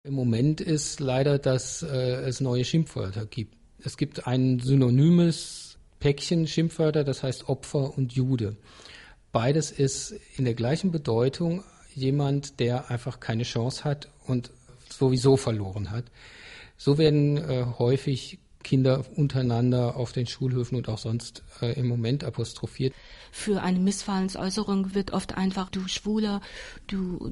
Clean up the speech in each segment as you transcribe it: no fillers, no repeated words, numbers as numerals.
Im Moment ist leider, dass es neue Schimpfwörter gibt. Es gibt ein synonymes Päckchen Schimpfwörter, das heißt Opfer und Jude. Beides ist in der gleichen Bedeutung jemand, der einfach keine Chance hat und sowieso verloren hat. So werden häufig Kinder untereinander auf den Schulhöfen und auch sonst im Moment apostrophiert. Für eine Missfallensäußerung wird oft einfach du Schwuler, du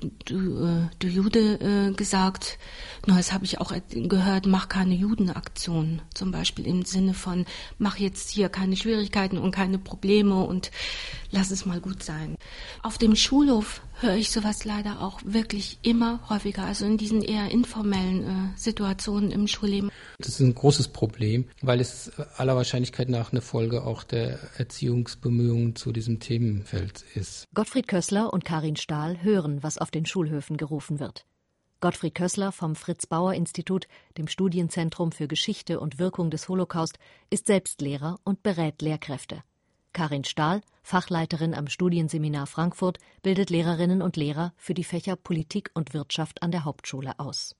Jude gesagt. Das habe ich auch gehört, mach keine Judenaktion. Zum Beispiel im Sinne von, mach jetzt hier keine Schwierigkeiten und keine Probleme und lass es mal gut sein. Auf dem Schulhof höre ich sowas leider auch wirklich immer häufiger, also in diesen eher informellen Situationen im Schulleben. Das ist ein großes Problem, weil es aller Wahrscheinlichkeit nach eine Folge auch der Erziehungsbemühungen zu diesem Themenfeld ist. Gottfried Kössler und Karin Stahl hören, was auf den Schulhöfen gerufen wird. Gottfried Kössler vom Fritz-Bauer-Institut, dem Studienzentrum für Geschichte und Wirkung des Holocaust, ist selbst Lehrer und berät Lehrkräfte. Karin Stahl, Fachleiterin am Studienseminar Frankfurt, bildet Lehrerinnen und Lehrer für die Fächer Politik und Wirtschaft an der Hauptschule aus.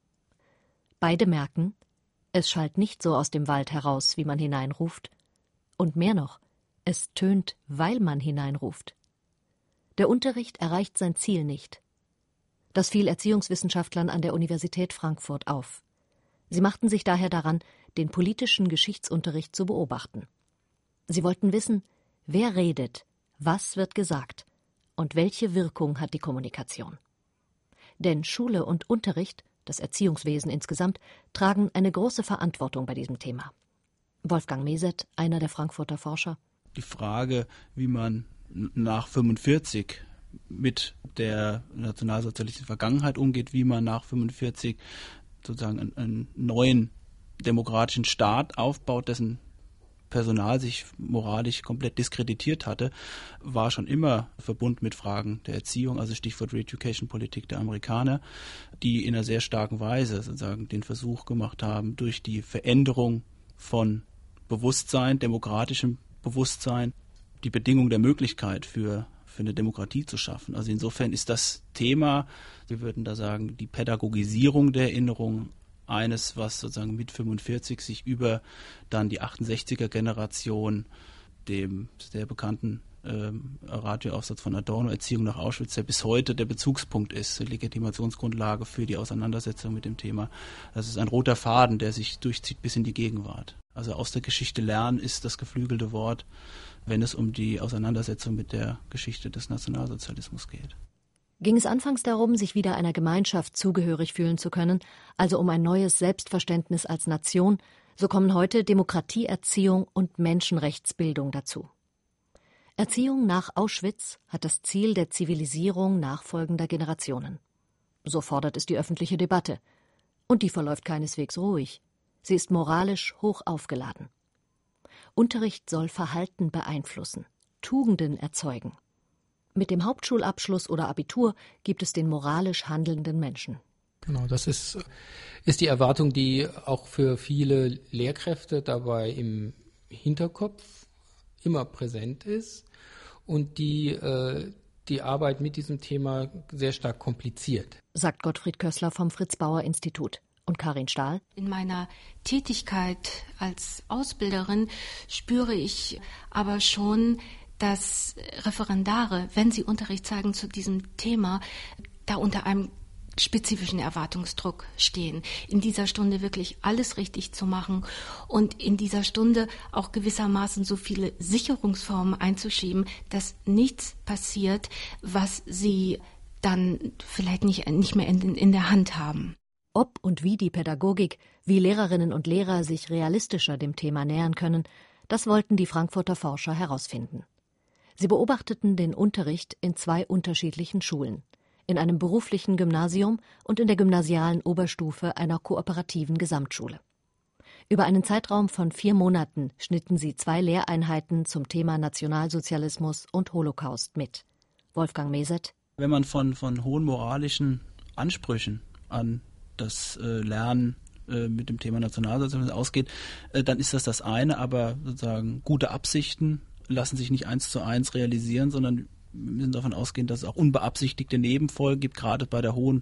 Beide merken, es schallt nicht so aus dem Wald heraus, wie man hineinruft. Und mehr noch, es tönt, weil man hineinruft. Der Unterricht erreicht sein Ziel nicht. Das fiel Erziehungswissenschaftlern an der Universität Frankfurt auf. Sie machten sich daher daran, den politischen Geschichtsunterricht zu beobachten. Sie wollten wissen, wer redet, was wird gesagt und welche Wirkung hat die Kommunikation. Denn Schule und Unterricht, das Erziehungswesen insgesamt, tragen eine große Verantwortung bei diesem Thema. Wolfgang Meset, einer der Frankfurter Forscher. Die Frage, wie man nach 1945 mit der nationalsozialistischen Vergangenheit umgeht, wie man nach 1945 sozusagen einen neuen demokratischen Staat aufbaut, dessen Personal sich moralisch komplett diskreditiert hatte, war schon immer verbunden mit Fragen der Erziehung, also Stichwort Re-Education-Politik der Amerikaner, die in einer sehr starken Weise sozusagen den Versuch gemacht haben, durch die Veränderung von Bewusstsein, demokratischem Bewusstsein, die Bedingung der Möglichkeit für eine Demokratie zu schaffen. Also insofern ist das Thema, wir würden da sagen, die Pädagogisierung der Erinnerung eines, was sozusagen mit 45 sich über dann die 68er-Generation, dem sehr bekannten Radioaufsatz von Adorno, Erziehung nach Auschwitz, der bis heute der Bezugspunkt ist, die Legitimationsgrundlage für die Auseinandersetzung mit dem Thema. Das ist ein roter Faden, der sich durchzieht bis in die Gegenwart. Also aus der Geschichte lernen ist das geflügelte Wort, wenn es um die Auseinandersetzung mit der Geschichte des Nationalsozialismus geht. Ging es anfangs darum, sich wieder einer Gemeinschaft zugehörig fühlen zu können, also um ein neues Selbstverständnis als Nation, so kommen heute Demokratieerziehung und Menschenrechtsbildung dazu. Erziehung nach Auschwitz hat das Ziel der Zivilisierung nachfolgender Generationen. So fordert es die öffentliche Debatte. Und die verläuft keineswegs ruhig. Sie ist moralisch hoch aufgeladen. Unterricht soll Verhalten beeinflussen, Tugenden erzeugen. Mit dem Hauptschulabschluss oder Abitur gibt es den moralisch handelnden Menschen. Genau, das ist die Erwartung, die auch für viele Lehrkräfte dabei im Hinterkopf immer präsent ist und die Arbeit mit diesem Thema sehr stark kompliziert. Sagt Gottfried Kössler vom Fritz-Bauer-Institut. Und Karin Stahl? In meiner Tätigkeit als Ausbilderin spüre ich aber schon, dass Referendare, wenn sie Unterricht zeigen zu diesem Thema, da unter einem spezifischen Erwartungsdruck stehen, in dieser Stunde wirklich alles richtig zu machen und in dieser Stunde auch gewissermaßen so viele Sicherungsformen einzuschieben, dass nichts passiert, was sie dann vielleicht nicht mehr in der Hand haben. Ob und wie die Pädagogik, wie Lehrerinnen und Lehrer sich realistischer dem Thema nähern können, das wollten die Frankfurter Forscher herausfinden. Sie beobachteten den Unterricht in 2 unterschiedlichen Schulen, in einem beruflichen Gymnasium und in der gymnasialen Oberstufe einer kooperativen Gesamtschule. Über einen Zeitraum von 4 Monaten schnitten sie 2 Lehreinheiten zum Thema Nationalsozialismus und Holocaust mit. Wolfgang Meset. Wenn man von hohen moralischen Ansprüchen an das Lernen mit dem Thema Nationalsozialismus ausgeht, dann ist das eine, aber sozusagen gute Absichten lassen sich nicht 1:1 realisieren, sondern wir müssen davon ausgehen, dass es auch unbeabsichtigte Nebenfolgen gibt, gerade bei der hohen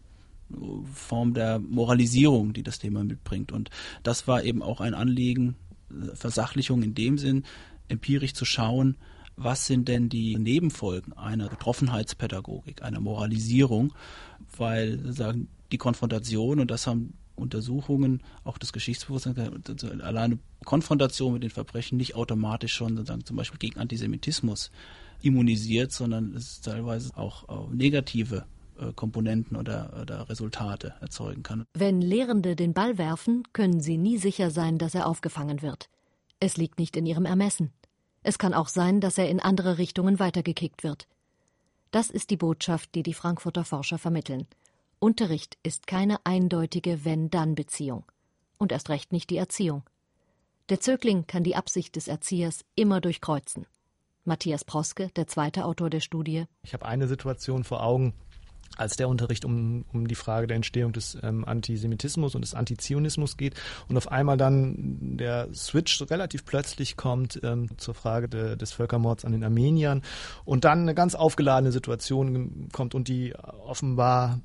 Form der Moralisierung, die das Thema mitbringt. Und das war eben auch ein Anliegen, Versachlichung in dem Sinn, empirisch zu schauen, was sind denn die Nebenfolgen einer Betroffenheitspädagogik, einer Moralisierung, weil sozusagen die Konfrontation, und das haben Untersuchungen, auch das Geschichtsbewusstsein, alleine Konfrontation mit den Verbrechen nicht automatisch schon sozusagen zum Beispiel gegen Antisemitismus immunisiert, sondern es teilweise auch negative Komponenten oder Resultate erzeugen kann. Wenn Lehrende den Ball werfen, können sie nie sicher sein, dass er aufgefangen wird. Es liegt nicht in ihrem Ermessen. Es kann auch sein, dass er in andere Richtungen weitergekickt wird. Das ist die Botschaft, die die Frankfurter Forscher vermitteln. Unterricht ist keine eindeutige Wenn-Dann-Beziehung. Und erst recht nicht die Erziehung. Der Zögling kann die Absicht des Erziehers immer durchkreuzen. Matthias Proske, der zweite Autor der Studie. Ich habe eine Situation vor Augen, als der Unterricht um die Frage der Entstehung des Antisemitismus und des Antizionismus geht und auf einmal dann der Switch relativ plötzlich kommt zur Frage des Völkermords an den Armeniern und dann eine ganz aufgeladene Situation kommt und die offenbar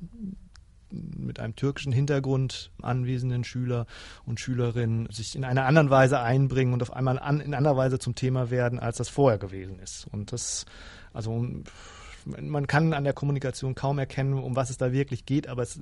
mit einem türkischen Hintergrund anwesenden Schüler und Schülerinnen sich in einer anderen Weise einbringen und auf einmal in anderer Weise zum Thema werden, als das vorher gewesen ist. Und das, also man kann an der Kommunikation kaum erkennen, um was es da wirklich geht, aber es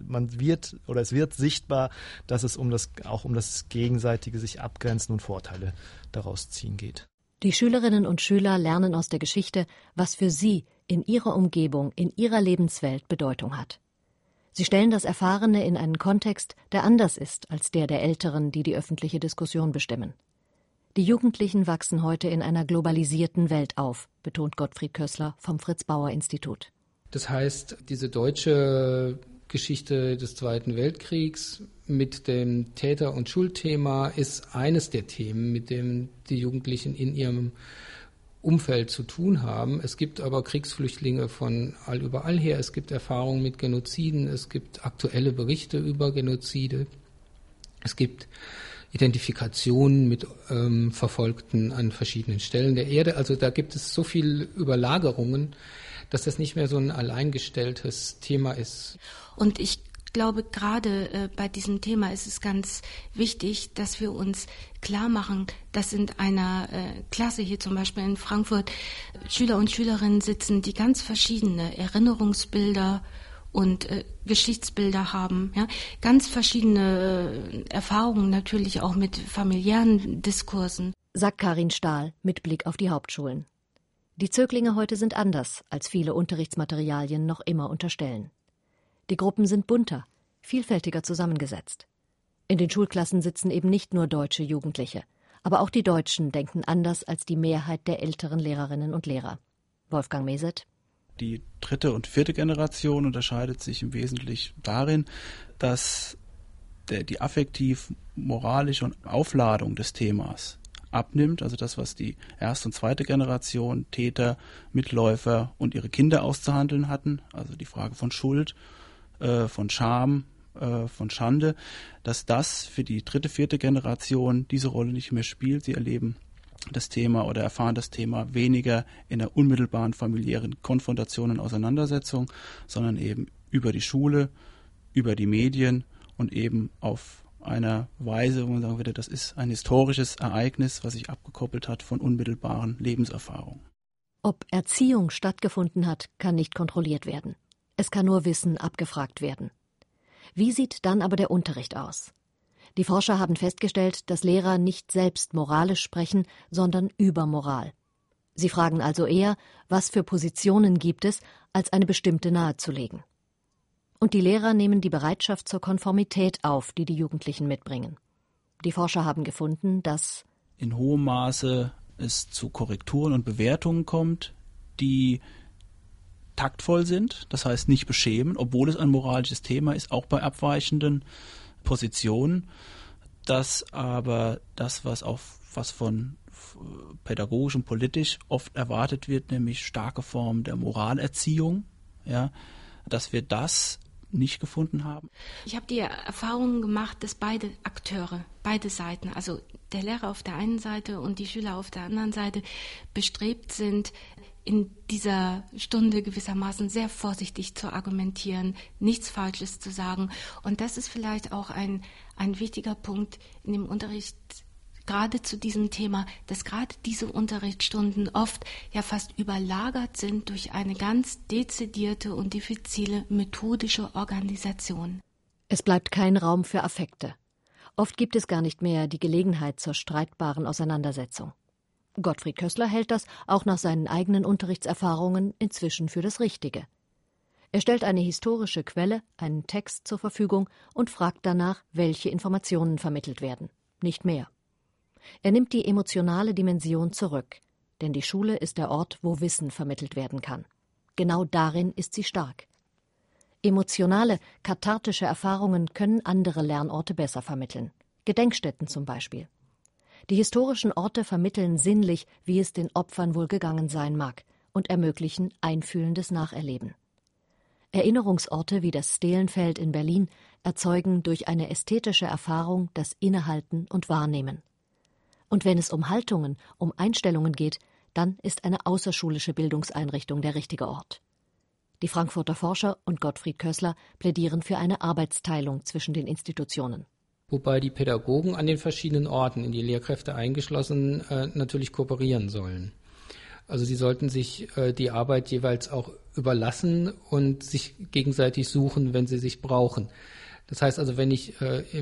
wird sichtbar, dass es auch um das gegenseitige sich abgrenzen und Vorteile daraus ziehen geht. Die Schülerinnen und Schüler lernen aus der Geschichte, was für sie in ihrer Umgebung, in ihrer Lebenswelt Bedeutung hat. Sie stellen das Erfahrene in einen Kontext, der anders ist als der Älteren, die die öffentliche Diskussion bestimmen. Die Jugendlichen wachsen heute in einer globalisierten Welt auf, betont Gottfried Kössler vom Fritz-Bauer-Institut. Das heißt, diese deutsche Geschichte des Zweiten Weltkriegs mit dem Täter- und Schuldthema ist eines der Themen, mit dem die Jugendlichen in ihrem Umfeld zu tun haben. Es gibt aber Kriegsflüchtlinge von überall her. Es gibt Erfahrungen mit Genoziden. Es gibt aktuelle Berichte über Genozide. Es gibt Identifikationen mit Verfolgten an verschiedenen Stellen der Erde. Also da gibt es so viel Überlagerungen, dass das nicht mehr so ein alleingestelltes Thema ist. Und ich glaube, gerade bei diesem Thema ist es ganz wichtig, dass wir uns klar machen, dass in einer Klasse hier zum Beispiel in Frankfurt Schüler und Schülerinnen sitzen, die ganz verschiedene Erinnerungsbilder und Geschichtsbilder haben, ja, ganz verschiedene Erfahrungen natürlich auch mit familiären Diskursen. Sagt Karin Stahl mit Blick auf die Hauptschulen. Die Zöglinge heute sind anders, als viele Unterrichtsmaterialien noch immer unterstellen. Die Gruppen sind bunter, vielfältiger zusammengesetzt. In den Schulklassen sitzen eben nicht nur deutsche Jugendliche, aber auch die Deutschen denken anders als die Mehrheit der älteren Lehrerinnen und Lehrer. Wolfgang Meset. Die dritte und vierte Generation unterscheidet sich im Wesentlichen darin, dass die affektiv-moralische Aufladung des Themas abnimmt, also das, was die erste und zweite Generation Täter, Mitläufer und ihre Kinder auszuhandeln hatten, also die Frage von Schuld, von Scham, von Schande, dass das für die dritte, vierte Generation diese Rolle nicht mehr spielt. Sie erleben das Thema oder erfahren das Thema weniger in der unmittelbaren familiären Konfrontation und Auseinandersetzung, sondern eben über die Schule, über die Medien und eben auf einer Weise, wo man sagen würde, das ist ein historisches Ereignis, was sich abgekoppelt hat von unmittelbaren Lebenserfahrungen. Ob Erziehung stattgefunden hat, kann nicht kontrolliert werden. Es kann nur Wissen abgefragt werden. Wie sieht dann aber der Unterricht aus? Die Forscher haben festgestellt, dass Lehrer nicht selbst moralisch sprechen, sondern über Moral. Sie fragen also eher, was für Positionen gibt es, als eine bestimmte nahezulegen. Und die Lehrer nehmen die Bereitschaft zur Konformität auf, die die Jugendlichen mitbringen. Die Forscher haben gefunden, dass in hohem Maße es zu Korrekturen und Bewertungen kommt, die taktvoll sind, das heißt nicht beschämen, obwohl es ein moralisches Thema ist, auch bei abweichenden Positionen, dass aber das, was von pädagogisch und politisch oft erwartet wird, nämlich starke Formen der Moralerziehung, ja, dass wir das nicht gefunden haben. Ich habe die Erfahrung gemacht, dass beide Akteure, beide Seiten, also der Lehrer auf der einen Seite und die Schüler auf der anderen Seite, bestrebt sind, in dieser Stunde gewissermaßen sehr vorsichtig zu argumentieren, nichts Falsches zu sagen. Und das ist vielleicht auch ein wichtiger Punkt in dem Unterricht, gerade zu diesem Thema, dass gerade diese Unterrichtsstunden oft ja fast überlagert sind durch eine ganz dezidierte und diffizile methodische Organisation. Es bleibt kein Raum für Affekte. Oft gibt es gar nicht mehr die Gelegenheit zur streitbaren Auseinandersetzung. Gottfried Kössler hält das, auch nach seinen eigenen Unterrichtserfahrungen, inzwischen für das Richtige. Er stellt eine historische Quelle, einen Text zur Verfügung und fragt danach, welche Informationen vermittelt werden. Nicht mehr. Er nimmt die emotionale Dimension zurück, denn die Schule ist der Ort, wo Wissen vermittelt werden kann. Genau darin ist sie stark. Emotionale, kathartische Erfahrungen können andere Lernorte besser vermitteln. Gedenkstätten zum Beispiel. Die historischen Orte vermitteln sinnlich, wie es den Opfern wohl gegangen sein mag, und ermöglichen einfühlendes Nacherleben. Erinnerungsorte wie das Stehlenfeld in Berlin erzeugen durch eine ästhetische Erfahrung das Innehalten und Wahrnehmen. Und wenn es um Haltungen, um Einstellungen geht, dann ist eine außerschulische Bildungseinrichtung der richtige Ort. Die Frankfurter Forscher und Gottfried Kössler plädieren für eine Arbeitsteilung zwischen den Institutionen. Wobei die Pädagogen an den verschiedenen Orten, in die Lehrkräfte eingeschlossen, natürlich kooperieren sollen. Also sie sollten sich die Arbeit jeweils auch überlassen und sich gegenseitig suchen, wenn sie sich brauchen. Das heißt also, wenn ich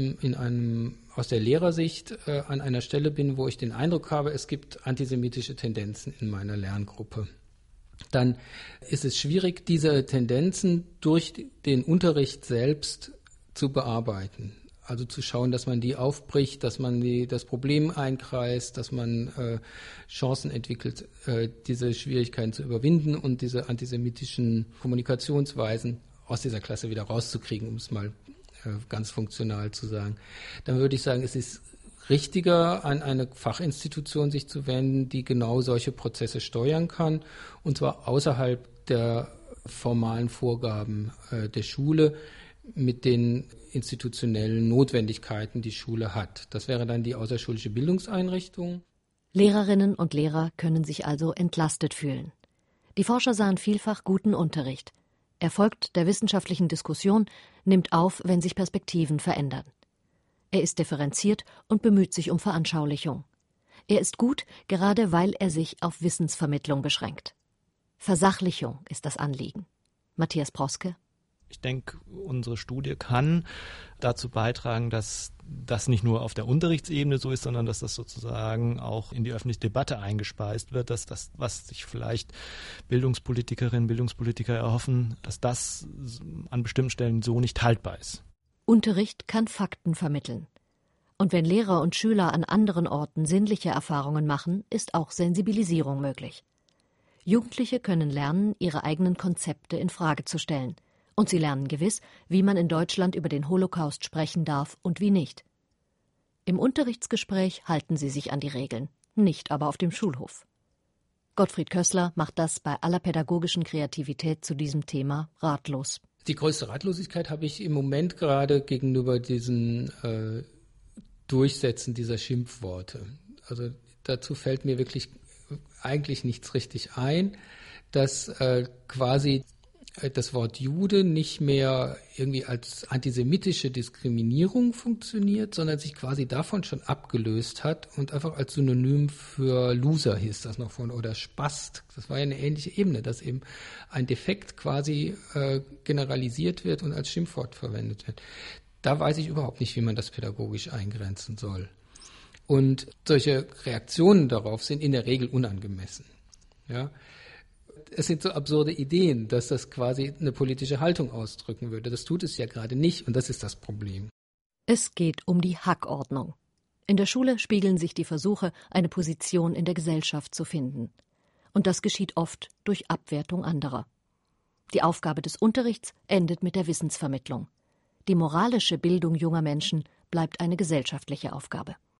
aus der Lehrersicht an einer Stelle bin, wo ich den Eindruck habe, es gibt antisemitische Tendenzen in meiner Lerngruppe, dann ist es schwierig, diese Tendenzen durch den Unterricht selbst zu bearbeiten. Also zu schauen, dass man die aufbricht, dass man das Problem einkreist, dass man Chancen entwickelt, diese Schwierigkeiten zu überwinden und diese antisemitischen Kommunikationsweisen aus dieser Klasse wieder rauszukriegen, um es mal ganz funktional zu sagen. Dann würde ich sagen, es ist richtiger, an eine Fachinstitution sich zu wenden, die genau solche Prozesse steuern kann, und zwar außerhalb der formalen Vorgaben der Schule mit den institutionellen Notwendigkeiten, die Schule hat. Das wäre dann die außerschulische Bildungseinrichtung. Lehrerinnen und Lehrer können sich also entlastet fühlen. Die Forscher sahen vielfach guten Unterricht. Er folgt der wissenschaftlichen Diskussion, nimmt auf, wenn sich Perspektiven verändern. Er ist differenziert und bemüht sich um Veranschaulichung. Er ist gut, gerade weil er sich auf Wissensvermittlung beschränkt. Versachlichung ist das Anliegen. Matthias Proske. Ich denke, unsere Studie kann dazu beitragen, dass das nicht nur auf der Unterrichtsebene so ist, sondern dass das sozusagen auch in die öffentliche Debatte eingespeist wird, dass das, was sich vielleicht Bildungspolitikerinnen, Bildungspolitiker erhoffen, dass das an bestimmten Stellen so nicht haltbar ist. Unterricht kann Fakten vermitteln. Und wenn Lehrer und Schüler an anderen Orten sinnliche Erfahrungen machen, ist auch Sensibilisierung möglich. Jugendliche können lernen, ihre eigenen Konzepte in Frage zu stellen. Und sie lernen gewiss, wie man in Deutschland über den Holocaust sprechen darf und wie nicht. Im Unterrichtsgespräch halten sie sich an die Regeln, nicht aber auf dem Schulhof. Gottfried Kössler macht das bei aller pädagogischen Kreativität zu diesem Thema ratlos. Die größte Ratlosigkeit habe ich im Moment gerade gegenüber diesen Durchsetzen dieser Schimpfworte. Also dazu fällt mir wirklich eigentlich nichts richtig ein, dass quasi das Wort Jude nicht mehr irgendwie als antisemitische Diskriminierung funktioniert, sondern sich quasi davon schon abgelöst hat und einfach als Synonym für Loser hieß das noch von, oder Spast. Das war ja eine ähnliche Ebene, dass eben ein Defekt quasi generalisiert wird und als Schimpfwort verwendet wird. Da weiß ich überhaupt nicht, wie man das pädagogisch eingrenzen soll. Und solche Reaktionen darauf sind in der Regel unangemessen. Ja. Es sind so absurde Ideen, dass das quasi eine politische Haltung ausdrücken würde. Das tut es ja gerade nicht, und das ist das Problem. Es geht um die Hackordnung. In der Schule spiegeln sich die Versuche, eine Position in der Gesellschaft zu finden. Und das geschieht oft durch Abwertung anderer. Die Aufgabe des Unterrichts endet mit der Wissensvermittlung. Die moralische Bildung junger Menschen bleibt eine gesellschaftliche Aufgabe.